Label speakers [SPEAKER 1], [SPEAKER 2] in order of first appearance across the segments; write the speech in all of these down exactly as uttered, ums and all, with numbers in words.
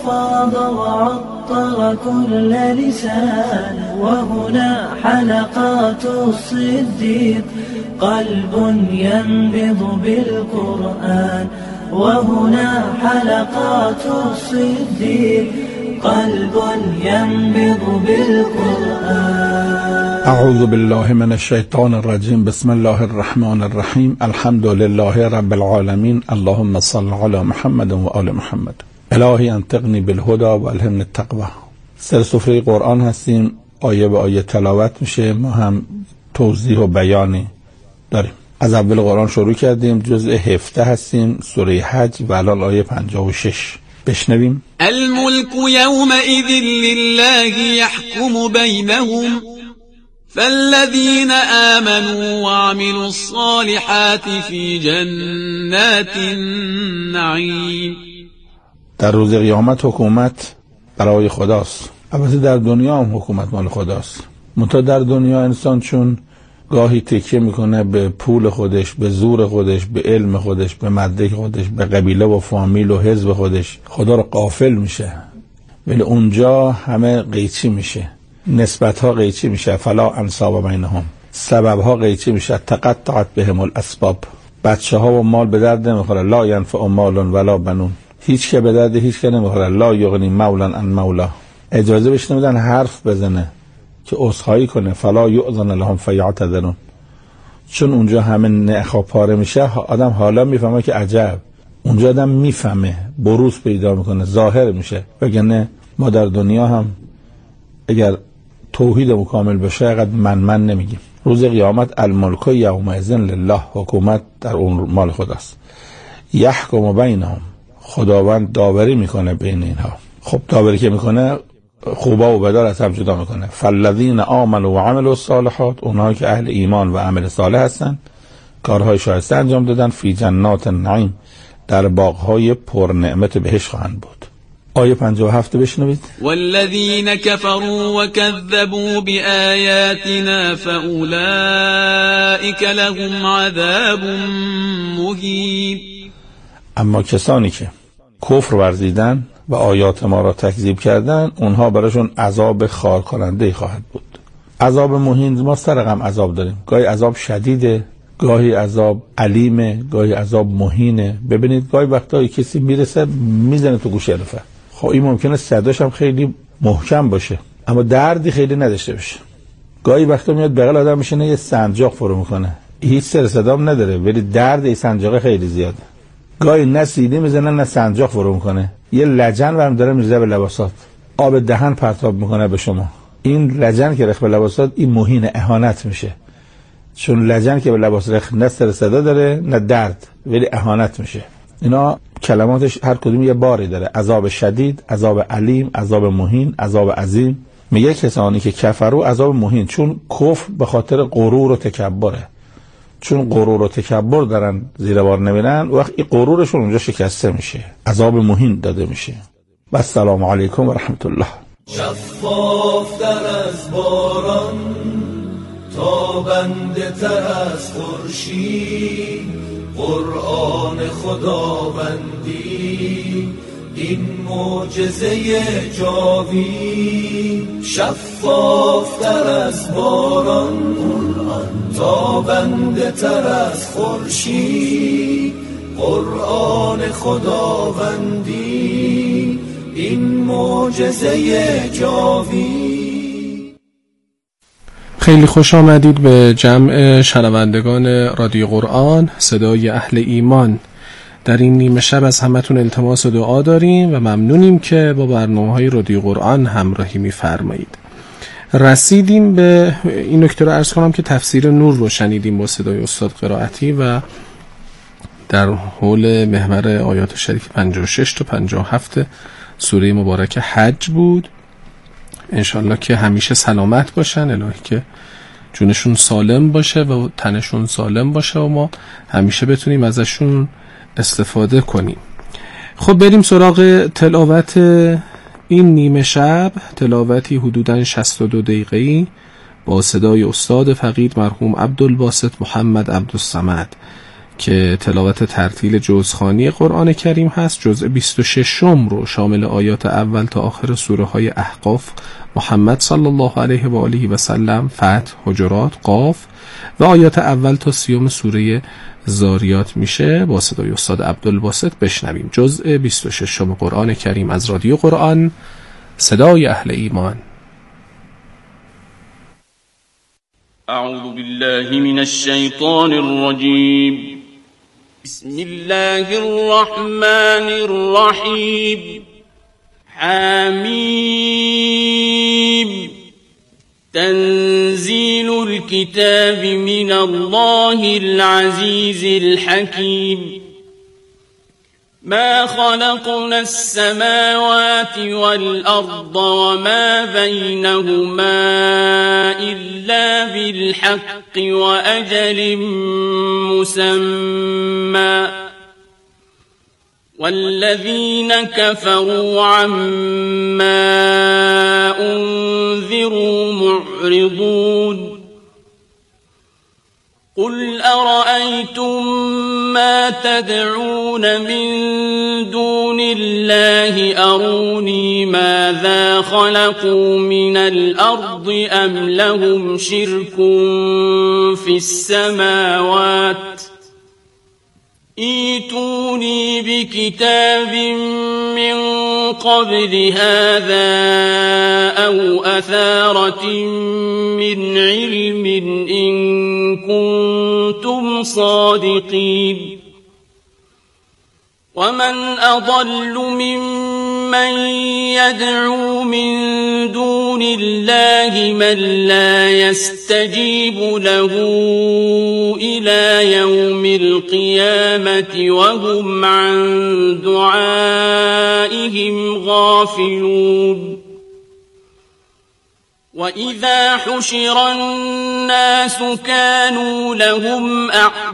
[SPEAKER 1] فاض وعطر كل لسان. وهنا حلقات الصديق قلب ينبض بالقرآن. وهنا حلقات الصديق قلب ينبض بالقرآن.
[SPEAKER 2] اعوذ بالله من الشیطان الرجیم. بسم الله الرحمن الرحیم. الحمد لله رب العالمین. اللهم صل علی محمد و آل محمد. الهی انطقنی بالهدى و الهمنی التقوی. سر سفره قرآن هستیم، آیه به آیه تلاوت میشه، ما هم توضیح و بیانی داریم. از اول قرآن شروع کردیم، جزء هفده هستیم، سوره حج و الان آیه پنجاه و شش. بشنویم.
[SPEAKER 3] الملك يومئذ لله يحكم بينهم فالذين آمنوا وعملوا الصالحات في جنات النعيم.
[SPEAKER 2] در روز قیامت حکومت برای خداست. البته در دنیا هم حکومت مال خداست. منتها در دنیا انسان چون گاهی تکیه میکنه به پول خودش، به زور خودش، به علم خودش، به مدرک خودش، به قبیله و فامیل و حزب خودش، خدا رو غافل میشه. ولی اونجا همه قیچی میشه، نسبت ها قیچی میشه. فلا انساب بینهم، سبب ها قیچی میشه. تقطعت بهم الاسباب. بچه ها و مال به درد نمیخوره. لا ینفع مال ولا بنون. هیچ که به درد هیچ که نمیخوره. لا یغنی مولا عن مولا. اجازه بهش نمیدن حرف بزنه که عذرخواهی کنه. فلا یؤذن لهم فیعتذرون. چون اونجا همه نخا پاره میشه، آدم حالا میفهمه که عجب. اونجا آدم میفهمه، بروز پیدا میکنه، ظاهر میشه. وگرنه ما در دنیا هم اگر توحید مکامل بشه اینقدر من من نمیگیم. روز قیامت الملک یومئذ لله، حکومت در اون مال خداست. یحکم بینهم، خداوند داوری میکنه بین اینها. خب داوری که میکنه خوبا و بدار از هم جدا میکنه. فالذین آمنوا و عملوا الصالحات، اونهایی که اهل ایمان و عمل صالح هستن، کارهای شایسته انجام دادن، فی جنات النعیم، در باغهای پر نعمت بهشت خواهند بود. آیه پنجاه و هفت بشنوید.
[SPEAKER 3] والذین کفروا و کذبوا بآیاتنا فاولئک لهم عذاب مهین.
[SPEAKER 2] اما کسانی که کفر ورزیدن و آیات ما را تکذیب کردن، اونها براشون عذاب خار کننده خواهد بود. عذاب مهین، ما سر غم عذاب داریم. گاهی عذاب شدیده، گاهی عذاب علیمه، گاهی عذاب مهینه. ببینید گاهی وقتا کسی میرسه میزنه تو گوش الفه. خب این ممکنه صداش هم خیلی محکم باشه اما دردی خیلی نداشته باشه. گاهی وقتا میاد بغل آدم میشینه یه سنجاق فرو میکنه، هیچ سر صدام نداره ولی درد این سنجاق خیلی زیاده. گاهی نه سیلی میزنه نه سنجاق فرو میکنه، یه لجن برم داره میریزه به لباسات، آب دهن پرتاب میکنه به شما. این لجن که رخ به لباسات، این مهین، اهانت میشه. چون لجن که به لباس رخ نه سر صدا داره نه درد ولی اهانت میشه. اینا کلماتش هر کدوم یه باری داره. عذاب شدید، عذاب علیم، عذاب مهین، عذاب عظیم. میگه کسانی که کفروا عذاب مهین، چون کفر به خاطر غرور و تکبره. چون غرور و تکبر دارن زیر بار نمیرن، وقت این غرورشون اونجا شکسته میشه، عذاب مهین داده میشه. و السلام علیکم و رحمت الله.
[SPEAKER 1] شفاف در از باران، تابنده تر از خورشید، قرآن خداوندی این معجزه جاوید. شفاف تر از باران، تابنده تر از خورشید، قرآن خداوندی این معجزه جاوید.
[SPEAKER 4] خیلی خوش آمدید به جمع شنوندگان رادیو قرآن صدای اهل ایمان. در این نیمه شب از همتون التماس و دعا داریم و ممنونیم که با برنامه‌های رادیو قرآن همراهی می‌فرمایید. رسیدیم به این نکته رو عرض کنم که تفسیر نور رو شنیدیم با صدای استاد قرائتی و در حول محور آیات شریف پنجاه و شش تا پنجاه و هفت سوره مبارک حج بود. انشالله که همیشه سلامت باشن، الهی که جونشون سالم باشه و تنشون سالم باشه و ما همیشه بتونیم ازشون استفاده کنیم. خب بریم سراغ تلاوت این نیمه شب، تلاوتی حدوداً شصت و دو دقیقه‌ای با صدای استاد فقید مرحوم عبدالباسط محمد عبدالصمد که تلاوت ترتیل جزخوانی قرآن کریم هست، جزء بیست و شش رو شامل آیات اول تا آخر سوره های احقاف، محمد صلی الله علیه و آله و سلم، فتح، حجرات، قاف و آیات اول تا سیوم سوره زاریات میشه. با صدای استاد عبدالباسط بشنویم جزء بیست و شش قرآن کریم از رادیو قرآن، صدای اهل ایمان.
[SPEAKER 3] اعوذ بالله من الشیطان الرجیم. بسم الله الرحمن الرحیم. حمیم. تنزيل الكتاب من الله العزيز الحكيم. ما خلقنا السماوات والأرض وما بينهما إلا بالحق وأجل مسمى، والذين كفروا عما أنذروا معرضون. قل أرأيتم ما تدعون من دون الله أروني ماذا خلقوا من الأرض أم لهم شرك في السماوات؟ ائتوني بكتاب من قبل هذا أو أثارة من علم إن كنتم صادقين. ومن أضل ممن يدعو من دون الله من لا يستجيب له إلى يوم القيامة وهم عن دعائهم غافلون. وإذا حشر الناس كانوا لهم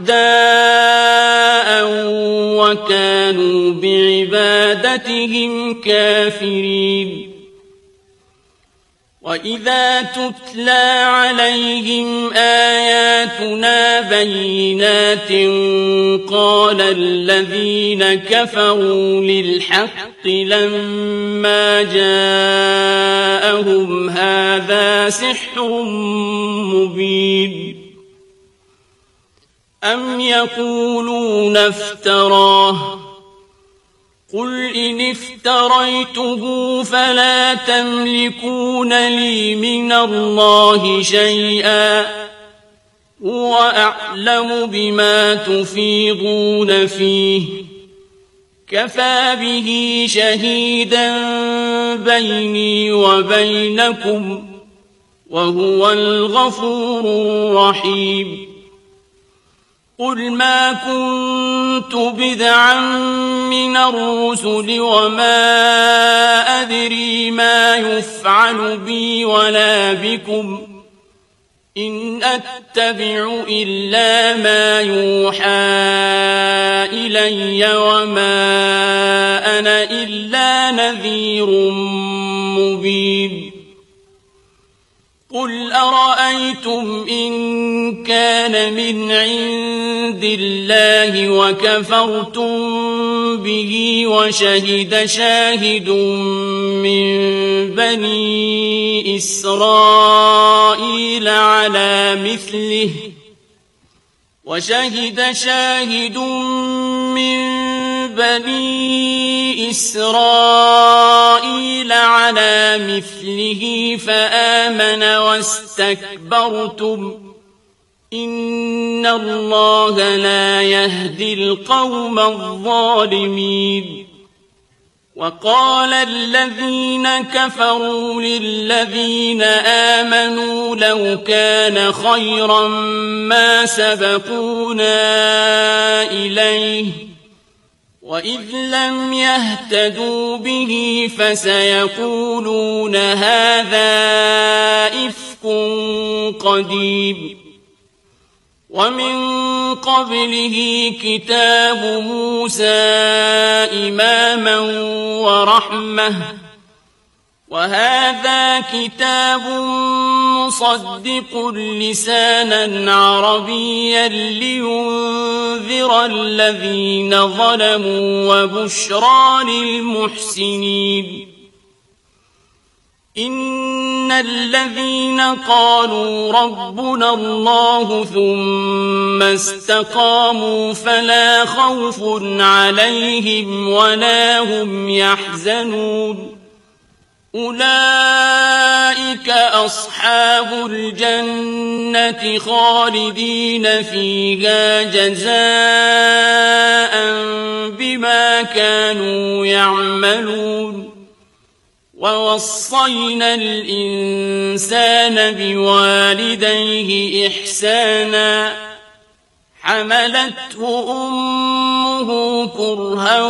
[SPEAKER 3] أعداء وكانوا بعبادتهم كافرين. وإذا تتلى عليهم آياتنا بينات قال الذين كفروا للحق لما جاءهم هذا سحر مبين. أم يقولون افتراه؟ قل إن افتريته فلا تملكون لي من الله شيئا هو أعلم بما تفيضون فيه كفى به شهيدا بيني وبينكم وهو الغفور الرحيم. قل ما كنت بدعا من الرسل وما أدري ما يفعل بي ولا بكم إن أتبع إلا ما يوحى إلي وما أنا إلا نذير مبين. قل أرأيتم إن كان من عند الله وكفرتم به وشهد شاهد من بني إسرائيل على مثله وشهد شاهد من بني إسرائيل على مثله فآمن واستكبرتم إن الله لا يهدي القوم الظالمين. وقال الذين كفروا للذين آمنوا لو كان خيرا ما سبقونا إليه وإذ لم يهتدوا به فسيقولون هذا إفك قديم. ومن قبله كتاب موسى إماما ورحمة وهذا كتاب مصدق لسانا عربيا لينذر الذين ظلموا وبشرى للمحسنين إن الذين قالوا ربنا الله ثم استقاموا فلا خوف عليهم ولا هم يحزنون أولئك أصحاب الجنة خالدين فيها جزاء بما كانوا يعملون ووصينا الإنسان بوالديه إحسانا حملته أمه كرها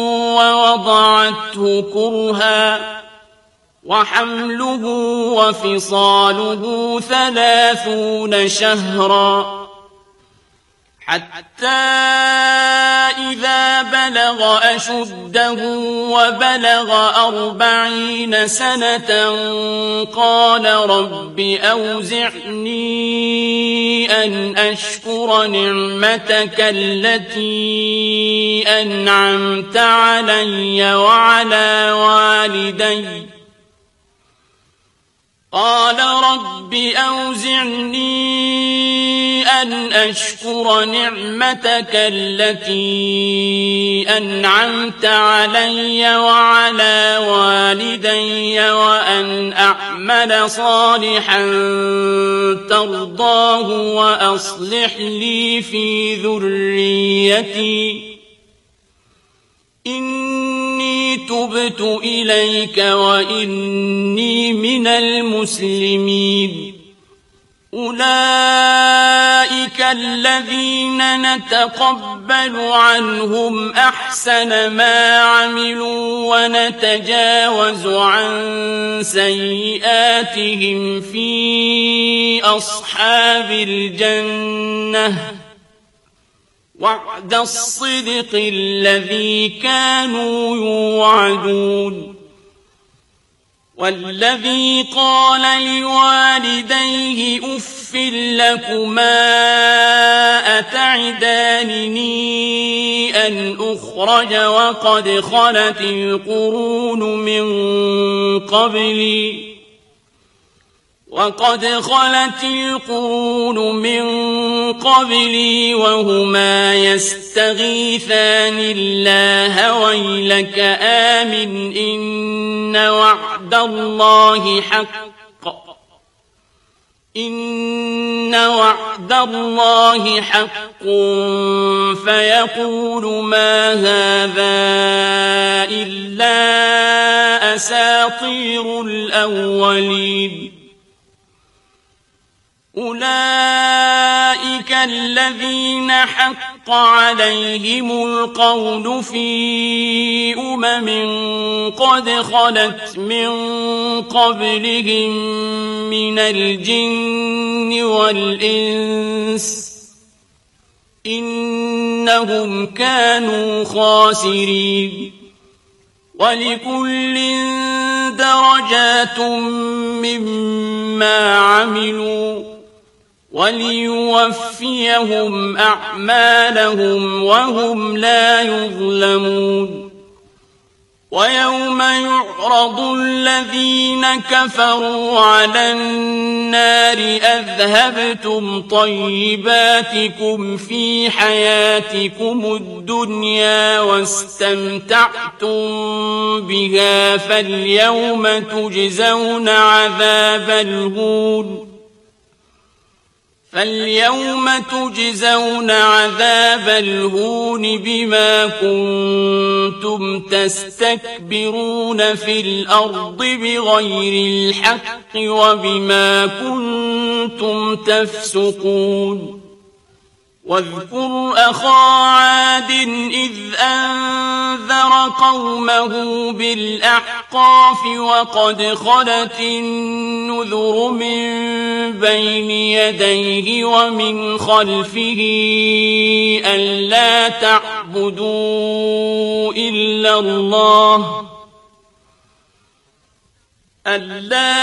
[SPEAKER 3] ووضعته كرها وحمله وفصاله ثلاثون شهرا حتى إذا بلغ أشده وبلغ أربعين سنة قال رب أوزعني أن أشكر نعمتك التي أنعمت علي وعلى والدي قال رب أوزعني أن أشكر نعمتك التي أنعمت علي وعلى والدي وأن أعمل صالحا ترضاه وأصلح لي في ذريتي إني تبت إليك وإني من المسلمين أولئك الذين نتقبل عنهم أحسن ما عملوا ونتجاوز عن سيئاتهم في أصحاب الجنة وعد الصدق الذي كانوا يوعدون والذي قال لوالديه أف لكما أتعدانني أن أخرج وقد خلت القرون من قبلي وقد خلت القرون من قبلي وهما يستغيثان الله ويلك آمن إن وعد الله حق إن وعد الله حق فيقول ما هذا إلا أساطير الأولين أولئك الذين حق عليهم القول في أمم قد خلت من قبلهم من الجن والإنس إنهم كانوا خاسرين ولكل درجات مما عملوا وليوفيهم أعمالهم وهم لا يظلمون ويوم يعرض الذين كفروا على النار أذهبتم طيباتكم في حياتكم الدنيا واستمتعتم بها فاليوم تجزون عذاب الهون فاليوم تجزون عذاب الهون بما كنتم تستكبرون في الأرض بغير الحق وبما كنتم تفسقون واذكر أخا عاد إذ أنذر قومه بالأحقاف وقد خلت النذر من بين يديه ومن خلفه ألا تعبدوا إلا الله ألا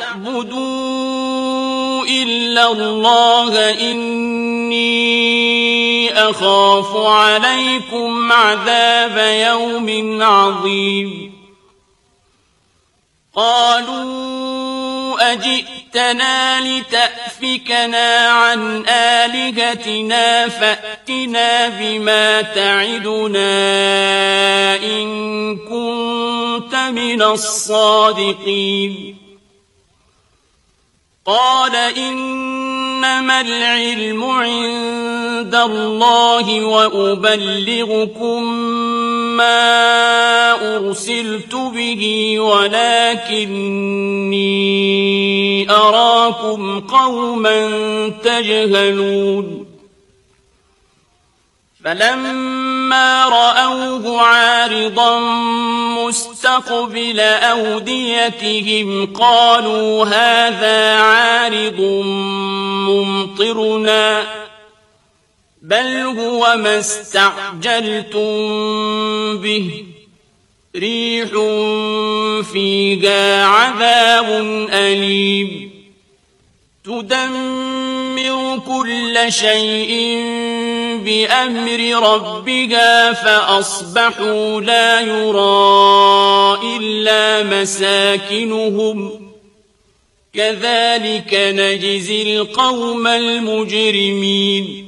[SPEAKER 3] تعبدوا إلا الله إني أخاف عليكم عذاب يوم عظيم قالوا أجئتنا لتأفكنا عن آلهتنا فأتنا بما تعدنا إن كنت من الصادقين قال إنما العلم عند الله وأبلغكم ما أرسلت به ولكني أراكم قوما تجهلون فلما رأوه عارضا مستقبل أوديتهم قالوا هذا عارض ممطرنا بل هو ما استعجلتم به ريح فيها عذاب أليم تدمر كل شيء بأمر ربها فأصبحوا لا يرى إلا مساكنهم كذلك نجزي القوم المجرمين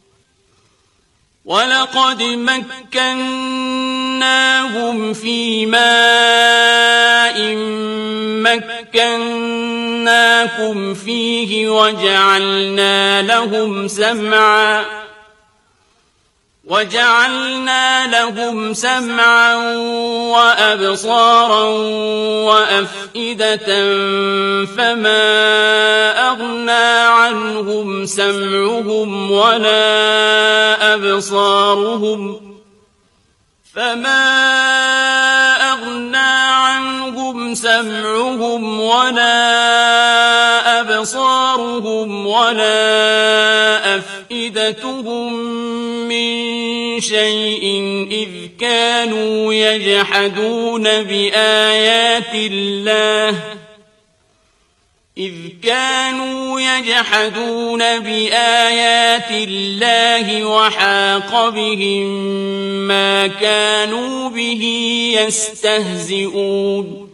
[SPEAKER 3] ولقد مكناهم في ماء مكناكم فيه وجعلنا لهم سمعا وجعلنا لهم سمعا وأبصارا وأفئدة فما أغنى عنهم سمعهم ولا أبصارهم فما أغنى عنهم سمعهم ولا أبصارهم ولا أفئدتهم من شيء إذ كانوا يجحدون بآيات الله إذ كانوا يجحدون بآيات الله وحاق بهم ما كانوا به يستهزئون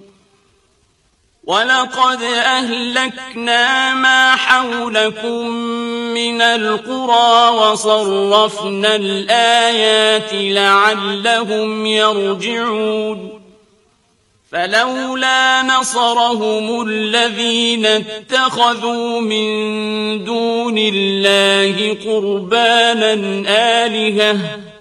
[SPEAKER 3] ولقد أهلكنا ما حولكم من القرى وصرفنا الآيات لعلهم يرجعون فلولا نصرهم الذين اتخذوا من دون الله قربانا آلهة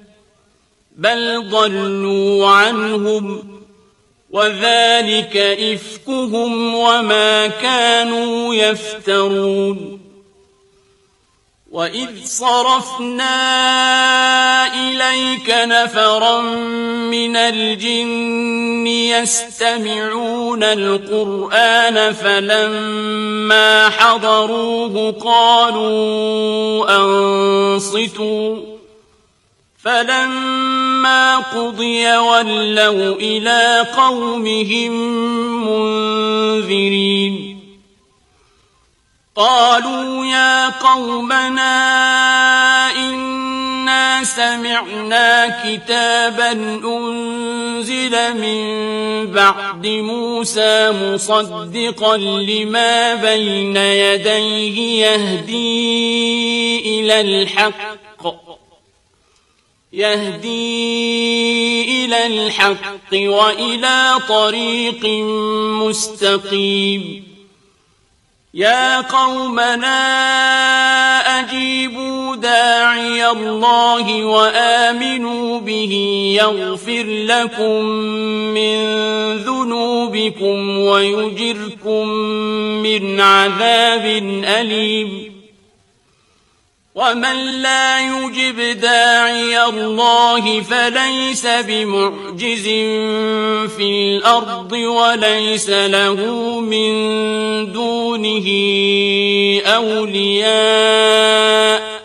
[SPEAKER 3] بل ضلوا عنهم وذلك إفكهم وما كانوا يفترون وإذ صرفنا إليك نفرا من الجن يستمعون القرآن فلما حضروه قالوا أنصتوا فلما قضي ولوا إلى قومهم منذرين قالوا يا قومنا إنا سمعنا كتابا أنزل من بعد موسى مصدقا لما بين يديه يهدي إلى الحق يهدي إلى الحق وإلى طريق مستقيم يا قومنا أجيبوا داعي الله وآمنوا به يغفر لكم من ذنوبكم ويجركم من عذاب أليم ومن لا يجب داعي الله فليس بمعجز في الأرض وليس له من دونه أولياء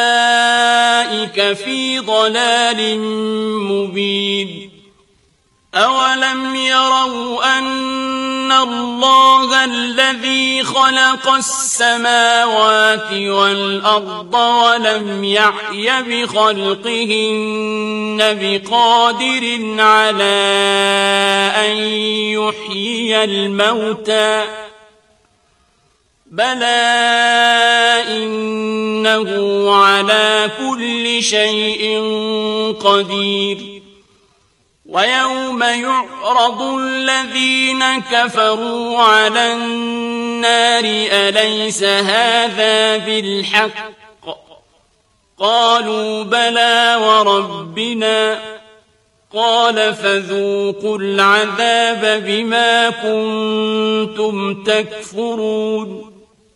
[SPEAKER 3] أولئك في ضلال مبين أولم يروا أن الله الذي خلق السماوات والأرض ولم يعي بخلقهن بقادر على أن يحيي الموتى بلى إنه على كل شيء قدير ويوم يعرض الذين كفروا على النار أليس هذا بالحق قالوا بلى وربنا قال فذوقوا العذاب بما كنتم تكفرون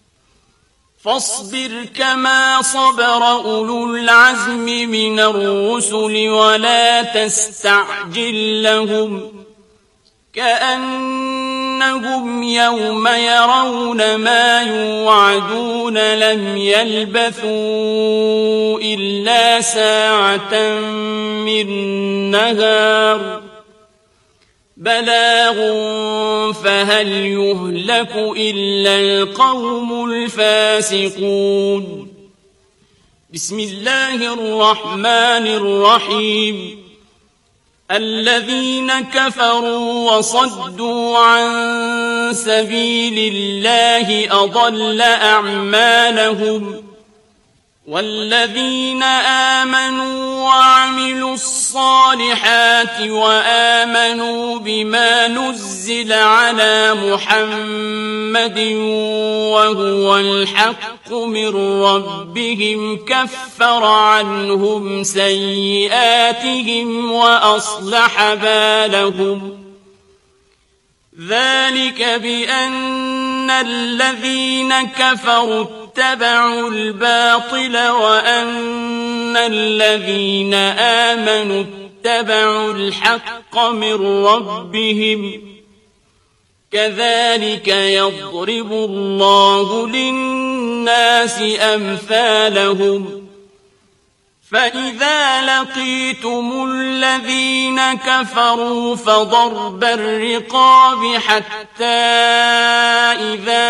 [SPEAKER 3] فاصبر كما صبر أولو العزم من الرسل ولا تستعجل لهم كأنهم يوم يرون ما يوعدون لم يلبثوا إلا ساعة من نهار بلاغ فهل يهلك إلا القوم الفاسقون بسم الله الرحمن الرحيم الذين كفروا وصدوا عن سبيل الله أضل أعمالهم والذين آمنوا وعملوا الصالحات وآمنوا بما نزل على محمد وهو الحق من ربهم كفر عنهم سيئاتهم وأصلح بالهم ذلك بأن الذين كفروا اتبعوا الباطل وأن الذين آمنوا اتبعوا الحق من ربهم كذلك يضرب الله للناس أمثالهم فإذا لقيتم الذين كفروا فضرب الرقاب حتى إذا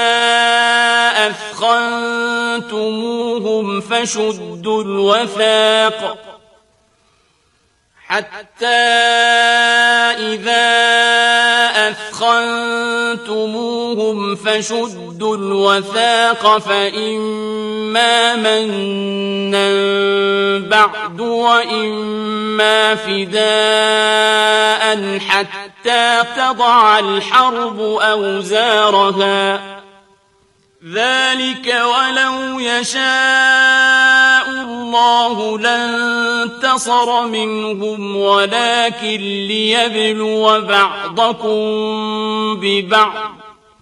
[SPEAKER 3] أثخنتموهم فشدوا الوثاق حتى إذا أثخنتموهم فشدوا الوثاق فإما منا بعد وإما فداء حتى تضع الحرب أوزارها ذلك ولو يشاء الله لانتصر منهم ولكن ليبلو بعضكم ببعض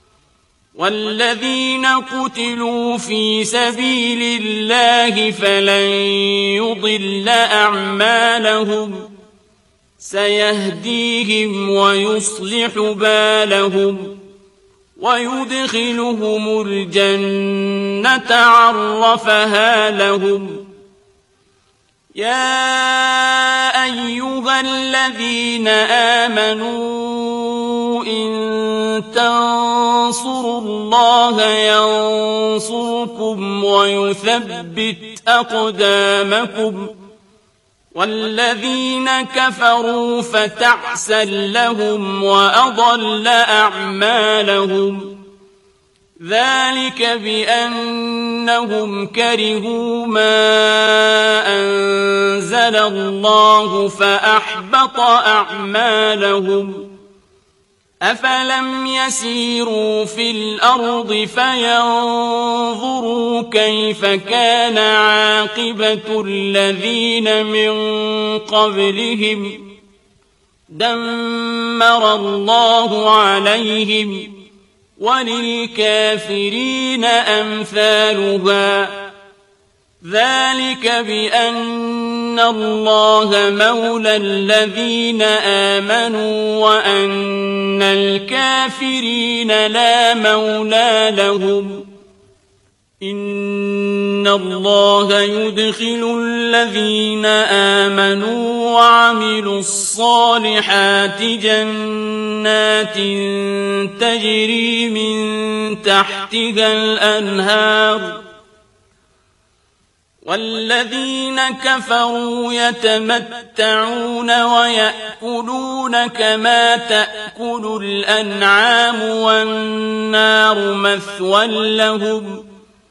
[SPEAKER 3] والذين قتلوا في سبيل الله فلن يضل أعمالهم سيهديهم ويصلح بالهم ويدخلهم الجنة عرفها لهم يا أيها الذين آمنوا إن تنصروا الله ينصركم ويثبت أقدامكم والذين كفروا فتعسا لهم وأضل أعمالهم ذلك بأنهم كرهوا ما أنزل الله فأحبط أعمالهم أفلم يسيروا في الأرض فينظروا كيف كان عاقبة الذين من قبلهم دمر الله عليهم وللكافرين أمثالها ذلك بأن الله مولى الذين آمنوا وأن الكافرين لا مولى لهم إن الله يدخل الذين آمنوا وعملوا الصالحات جنات تجري من تحتها الأنهار والذين كفروا يتمتعون ويأكلون كما تأكل الأنعام والنار مثوى لهم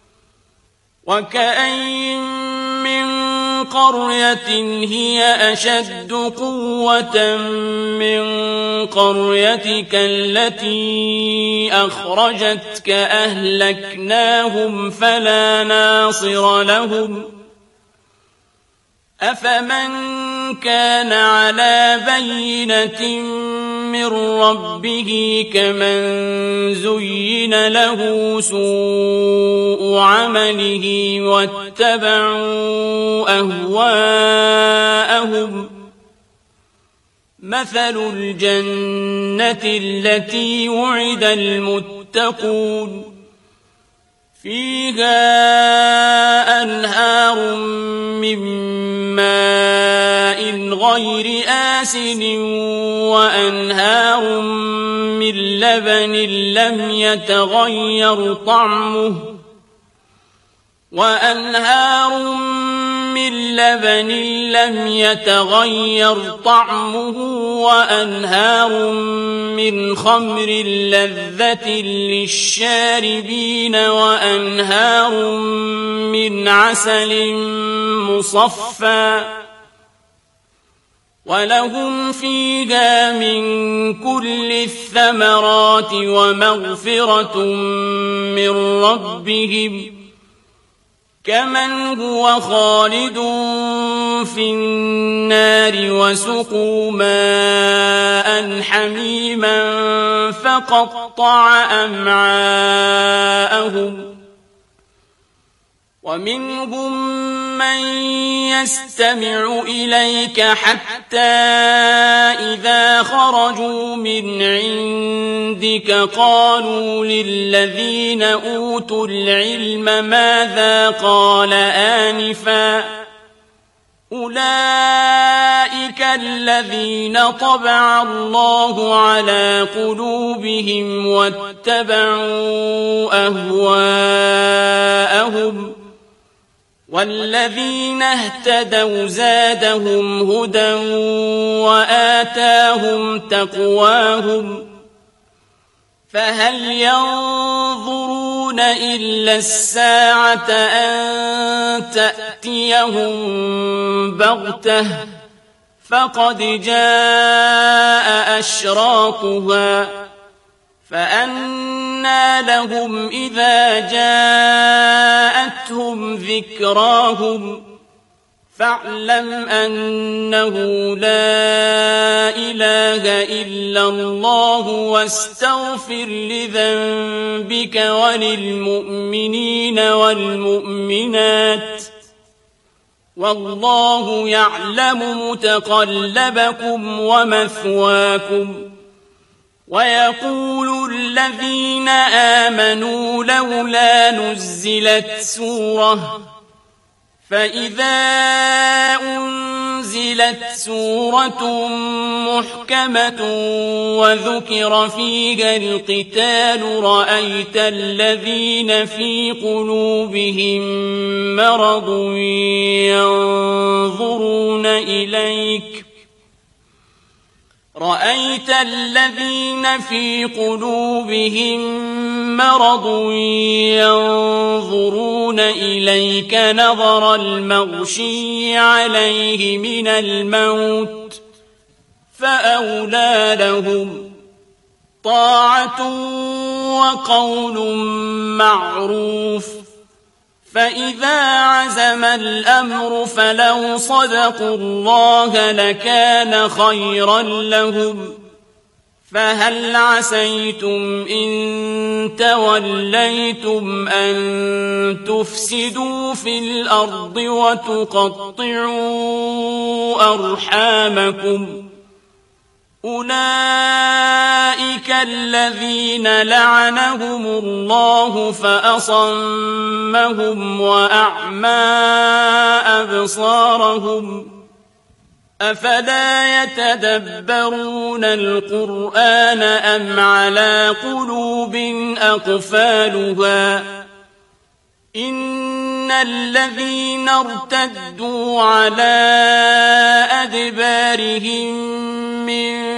[SPEAKER 3] وكأين من قرية هي أشد قوة من قريتك التي أخرجتك أهلكناهم فلا ناصر لهم أفمن كان على بينة من ربه كمن زين له سوء عمله واتبعوا أهواءهم مثل الجنة التي وعد المتقون فيها أنهار من ماء غير آسن وأنهار من لبن لم يتغير طعمه وأنهار من لبن لم يتغير طعمه وأنهار من خمر لذة للشاربين وأنهار من عسل مصفى ولهم فيها من كل الثمرات ومغفرة من ربهم كمن هو خالد في النار وسقوا ماء حميما فقطع أمعاءهم ومنهم من يستمع إليك حتى إذا خرجوا من عندك قالوا للذين أوتوا العلم ماذا قال آنفا أولئك الذين طبع الله على قلوبهم واتبعوا أهواءهم والذين اهتدوا زادهم هدى وآتاهم تقواهم فهل ينظرون إلا الساعة أن تأتيهم بغتة فقد جاء أشراطها فأنى لهم إذا جاءتهم ذكراهم فاعلم أنه لا إله إلا الله واستغفر لذنبك وللمؤمنين والمؤمنات والله يعلم متقلبكم ومثواكم ويقول الذين آمنوا لولا نزلت سورة فإذا أنزلت سورة محكمة وذكر فيها القتال رأيت الذين في قلوبهم مرض ينظرون إليك رأيت الذين في قلوبهم مرض ينظرون إليك نظر المغشي عليه من الموت فأولى لهم طاعة وقول معروف فإذا عزم الأمر فلو صدقوا الله لكان خيرا لهم فهل عسيتم إن توليتم أن تفسدوا في الأرض وتقطعوا أرحامكم أولئك أولئك الذين لعنهم الله فأصمهم وأعمى أبصارهم أفلا يتدبرون القرآن أم على قلوب أقفالها إن الذين ارتدوا على أدبارهم من